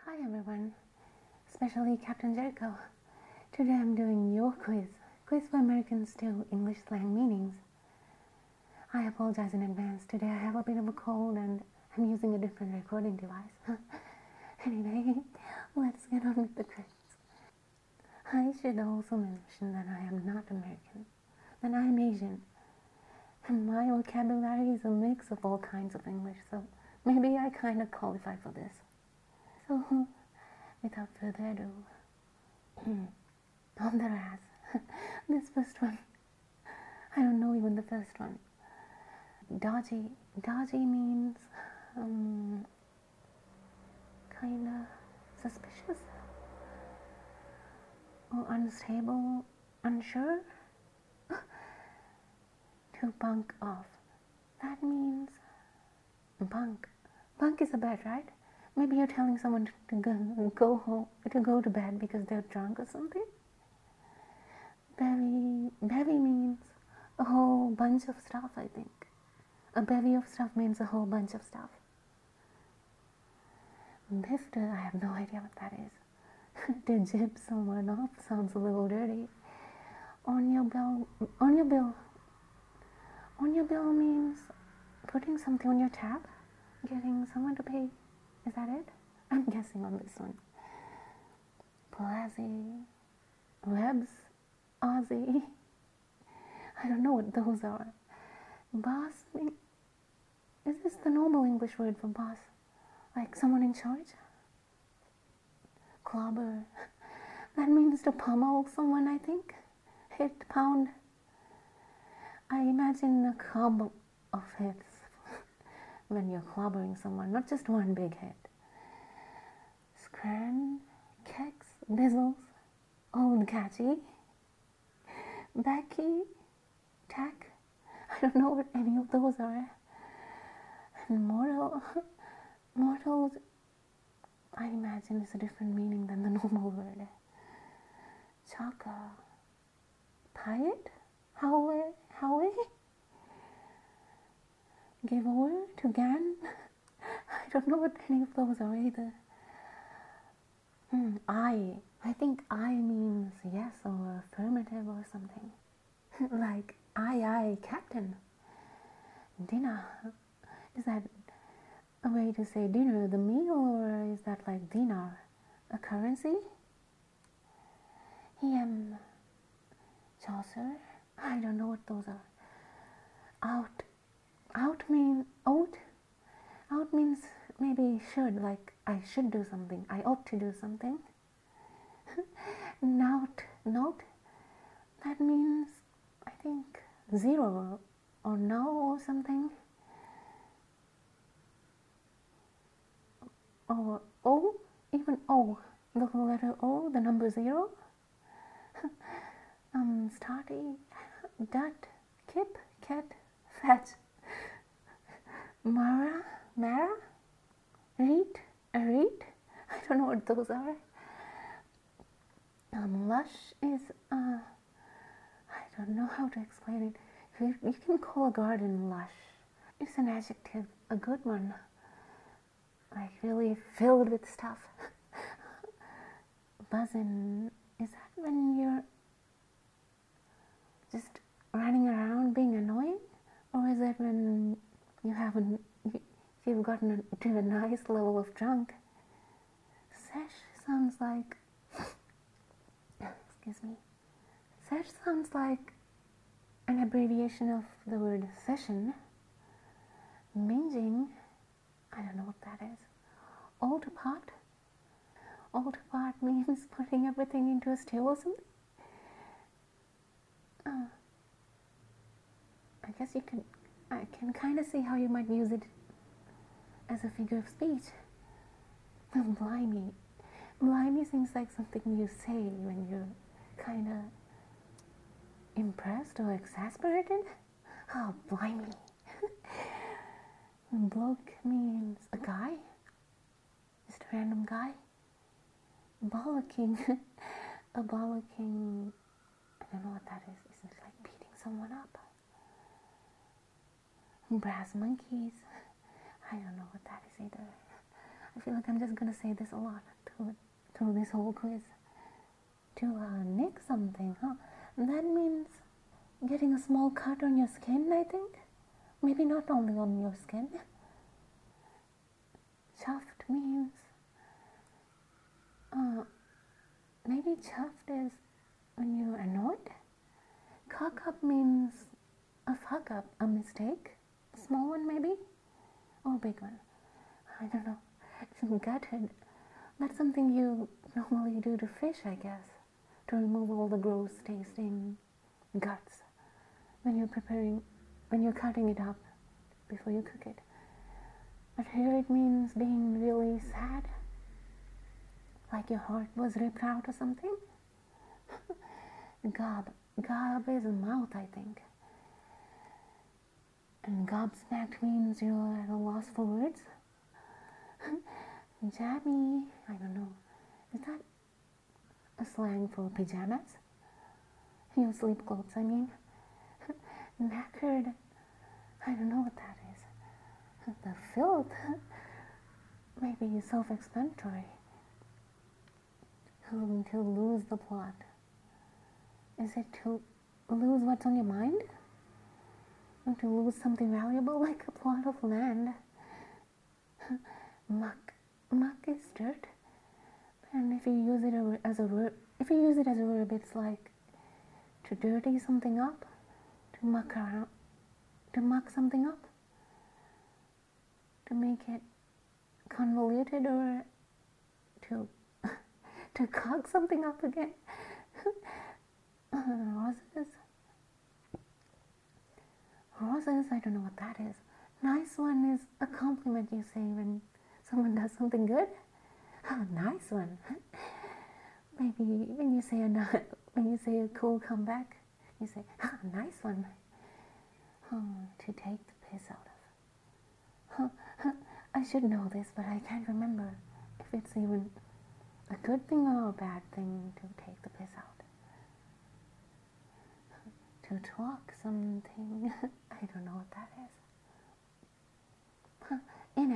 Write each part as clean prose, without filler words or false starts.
Hi everyone, especially Captain Jericho. Today I'm doing your quiz for Americans to English slang meanings. I apologize in advance. Today I have a bit of a cold and I'm using a different recording device. Anyway, let's get on with the quiz. I should also mention that I am not American, that I am Asian, and my vocabulary is a mix of all kinds of English, so maybe I kind of qualify for this. So, without further ado, on the ras. This first one, I don't know even the first one. Dodgy. Dodgy means kind of suspicious or unstable, unsure. To bunk off. That means bunk. Bunk is a bed, right? Maybe you're telling someone to go home, to go to bed because they're drunk or something. Bevy means a whole bunch of stuff, I think. A bevy of stuff means a whole bunch of stuff. Bifter, I have no idea what that is. To jib someone off sounds a little dirty. On your bill means putting something on your tab, getting someone to pay. Is that it? I'm guessing on this one. Plazzy, webs, Aussie. I don't know what those are. Boss, is this the normal English word for boss? Like someone in charge? Clobber, that means to pummel someone, I think. Hit, pound. I imagine a club of hits when you're clobbering someone, not just one big hit. Scran, keks, bizzles, old catchy, Becky, tack. I don't know what any of those are. And mortals, I imagine is a different meaning than the normal word. Chaka, piet, howie, give over to gan. I don't know what any of those are either. I think I means yes or affirmative or something. Like aye, captain. Dinner. Is that a way to say dinner, the meal, or is that like dinar, a currency? Chaucer. I don't know what those are. Out means maybe should, like I should do something, I ought to do something. Note, that means I think zero or no or something. Or O, even O, the letter O, the number 0. Starty, dut, kip, cat, fetch. Mara, reet, I don't know what those are. Lush is, I don't know how to explain it. You can call a garden lush. It's an adjective, a good one. Like really filled with stuff. Buzzin', is that when you're just running around being annoying? Or is it when you've gotten to a nice level of drunk? Sesh sounds like, Sesh sounds like an abbreviation of the word session. Minging, I don't know what that is. Altar pot means putting everything into a stew or something. I can kind of see how you might use it as a figure of speech. Blimey. Blimey seems like something you say when you're kind of impressed or exasperated. Oh, blimey. Bloke means a guy, just a random guy. Bollocking, a bollocking, I don't know what that is. Isn't it like beating someone up? Brass monkeys, I don't know what that is either. I feel like I'm just gonna say this a lot through this whole quiz. To nick something, huh? That means getting a small cut on your skin, I think. Maybe not only on your skin. Chuffed means maybe chuffed is when you're annoyed. Cock up means a fuck up, a mistake. Small one maybe, or big one. I don't know. Gutted. That's something you normally do to fish, I guess, to remove all the gross tasting guts when you're cutting it up before you cook it. But here it means being really sad, like your heart was ripped out or something. Gob is a mouth, I think. And gobsmacked means you're at a loss for words. Jammy, I don't know. Is that a slang for pajamas? Your sleep clothes, I mean. Knackered, I don't know what that is. The filth, maybe self-explanatory. To lose the plot. Is it to lose what's on your mind? Or to lose something valuable like a plot of land? Muck is dirt. And if you use it as a verb, it's like to dirty something up, to muck around, to muck something up, to make it convoluted, or to cock something up again. Roses, I don't know what that is. Nice one is a compliment you say when someone does something good. Oh, nice one. Maybe when you say a cool comeback, you say, nice one. To take the piss out of. I should know this, but I can't remember if it's even a good thing or a bad thing to take the piss out. To talk something. I don't know what that is. In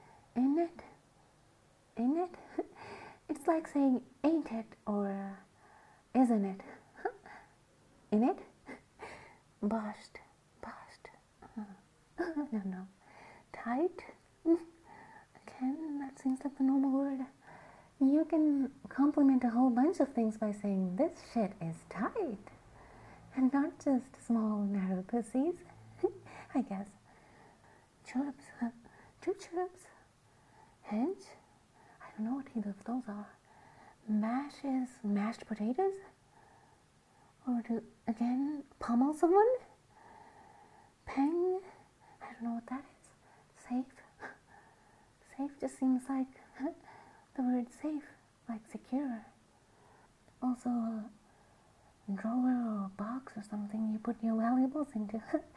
it. It's like saying ain't it or isn't it. In it. Boshed. I don't know. Tight. Again, that seems like the normal word. You can compliment a whole bunch of things by saying this shit is tight. And not just small, narrow pussies, I guess. Chirps, 2 chirps. Hedge, I don't know what either of those are. Mash is mashed potatoes? Or to, again, pummel someone? Peng, I don't know what that is. Safe. Safe just seems like the word safe, like secure. Also, drawer or box or something you put your valuables into.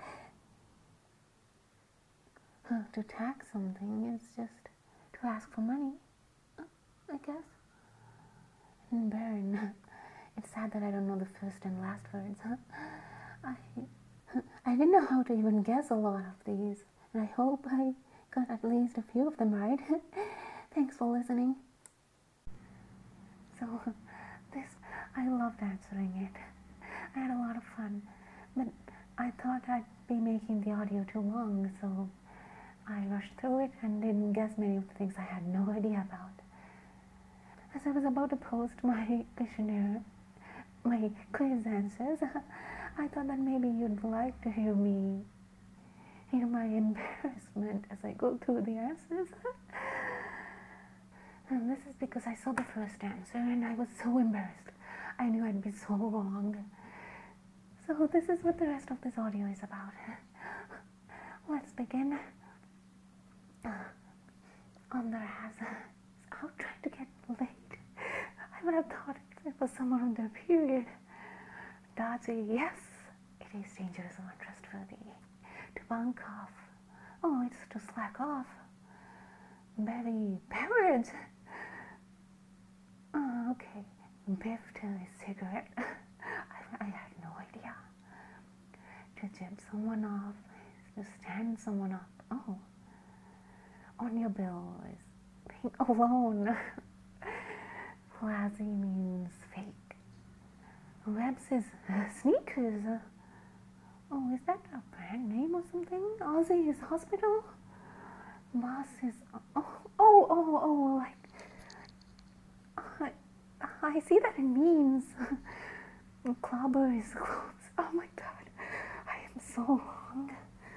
To tax something is just to ask for money, I guess. And burn. It's sad that I don't know the first and last words. I didn't know how to even guess a lot of these, and I hope I got at least a few of them right. Thanks for listening. So, I loved answering it. I had a lot of fun, but I thought I'd be making the audio too long, so I rushed through it and didn't guess many of the things I had no idea about. As I was about to post my quiz answers, I thought that maybe you'd like to hear my embarrassment as I go through the answers. And this is because I saw the first answer and I was so embarrassed. I knew I'd be so wrong. So this is what the rest of this audio is about. Let's begin. On their asses, out trying to get laid. I would have thought it was someone on their period. Dodgy, yes, it is dangerous and untrustworthy. To bunk off, oh, it's to slack off. Belly, beverage. Oh, okay. Biff to a cigarette. I had no idea. To jib someone off, to stand someone up. Oh, on your bill is being alone. Flazy means fake. Webs is sneakers. Oh, is that a brand name or something? Aussie is hospital. Boss is like I see that it means clobber is clothes. Oh my god, I am so long.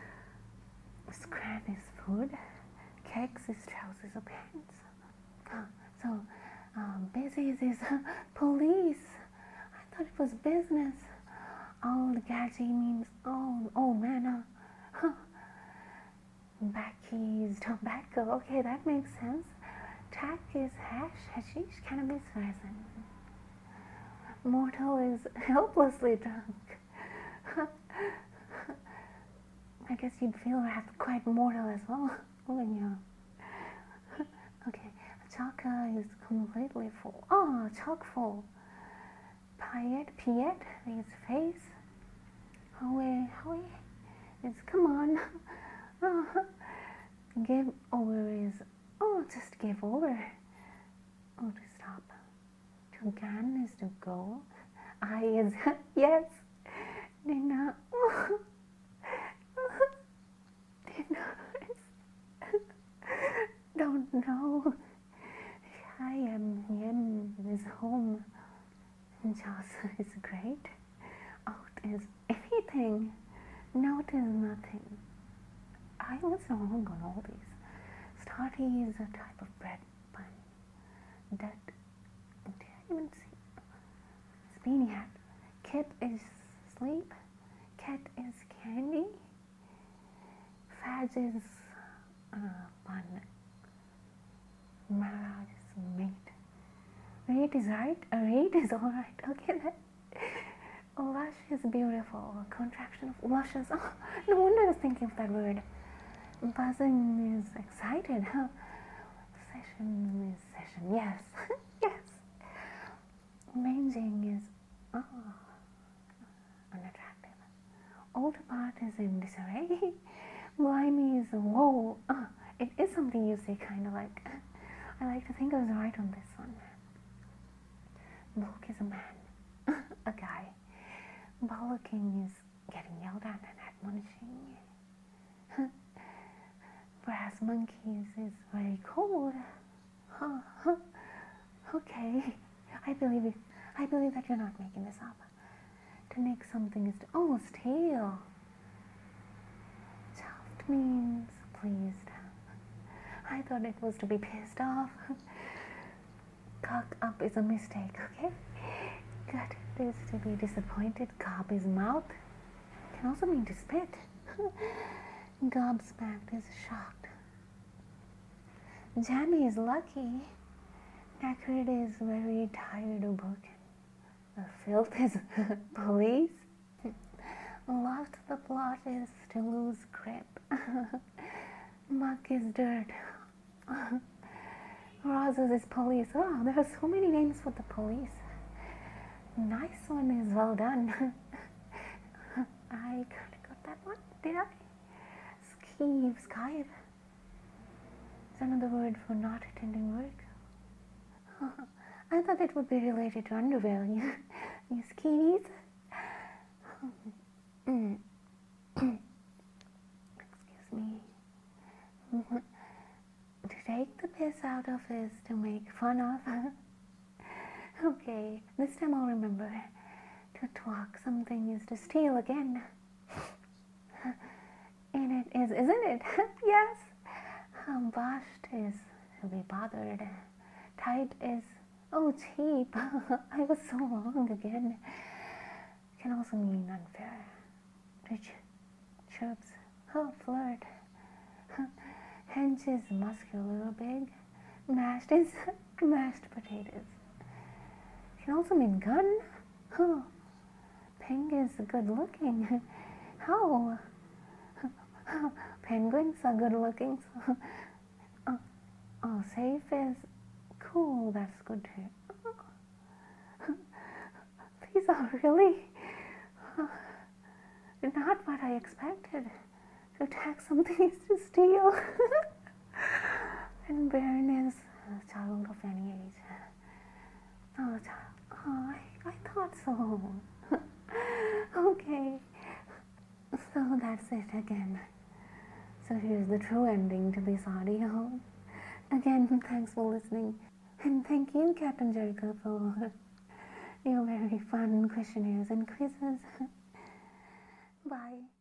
Scram is food. Kegs is trousers or pants. So busy is police. I thought it was business. Old gadgy means old man. Backy is tobacco. Okay, that makes sense. Tack is hashish, cannabis, resin. Mortal is helplessly drunk. I guess you'd feel quite mortal as well when you. Okay, chaka is completely full. Oh, chock full. Piet is face. Howie is come on. Give over is just give over. To stop. To gan is to go. I is yes. Dinner. Dinner is don't know. I am yem is home. Joss is great. Out is anything. Note is nothing. I was wrong on all these. Starty is a type of bread bun. Did I even see? Beanie hat. Kit is sleep. Cat is candy. Fadge is bun. Mara is mate. Rate is right. Rate is alright. Okay, that. Lush is beautiful. A contraction of luscious. Oh, no wonder I was thinking of that word. Buzzing is excited. Session is session. Yes. Yes. Manging is unattractive. Old part is in disarray. Blimey is whoa. It is something you say kind of like. I like to think I was right on this one. Bulk is a man. A guy. Bollocking is getting yelled at and admonishing. Brass monkeys is very cold. Okay, I believe it. I believe that you're not making this up. To make something is to steal. Chuffed means pleased. I thought it was to be pissed off. Cock up is a mistake. Okay. Gut is to be disappointed. Gob is mouth. Can also mean to spit. Gobsmacked is shocked. Jammy is lucky. Knackered is very tired or broken. The filth is police. Lost the plot is to lose grip. Muck is dirt. Roses is police. Oh, there are so many names for the police. Nice one is well done. I kind of got that one, did I? Skive is another word for not attending work. I thought it would be related to underwear. You skeevies. Excuse me. To take the piss out of is to make fun of. Okay, this time I'll remember. To twalk something is to steal again. In it is, isn't it? Yes. Bashed is to be bothered. Tight is, cheap. I was so wrong again. Can also mean unfair. Rich chirps, flirt. Hench is muscular or big. Mashed is mashed potatoes. Can also mean gun. Peng is good looking. How? Penguins are good looking. Safe is cool. That's good too. These are really not what I expected. To attack something is to steal. And Baron is a child of any age. Oh, child. Oh, I thought so. Okay. So that's it again. So here's the true ending to this audio. Again, thanks for listening. And thank you, Captain Jericho, for your very fun questionnaires and quizzes. Bye.